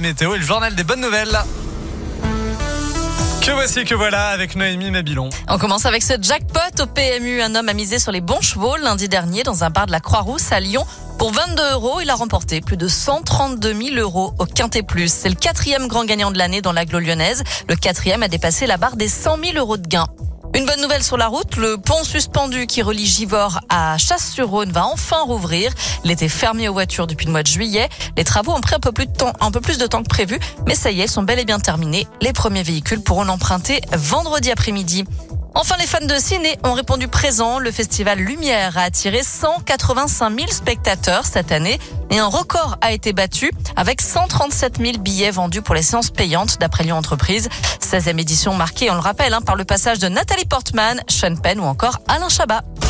météo et le journal des bonnes nouvelles. Que voici, que voilà, avec Noémie Mabilon. On commence avec ce jackpot au PMU. Un homme a misé sur les bons chevaux lundi dernier dans un bar de la Croix-Rousse à Lyon. Pour 22 €, il a remporté plus de 132 000 € au Quintet Plus. C'est le 4e grand gagnant de l'année dans l'agglo lyonnaise. Le 4e a dépassé la barre des 100 000 € de gains. Une bonne nouvelle sur la route, le pont suspendu qui relie Givors à Chasse-sur-Rhône va enfin rouvrir. Il était fermé aux voitures depuis le mois de juillet. Les travaux ont pris un peu plus de temps que prévu, mais ça y est, sont bel et bien terminés. Les premiers véhicules pourront l'emprunter vendredi après-midi. Enfin, les fans de ciné ont répondu présent. Le festival Lumière a attiré 185 000 spectateurs cette année et un record a été battu avec 137 000 billets vendus pour les séances payantes d'après Lyon Entreprise. 16e édition marquée, on le rappelle, par le passage de Nathalie Portman, Sean Penn ou encore Alain Chabat.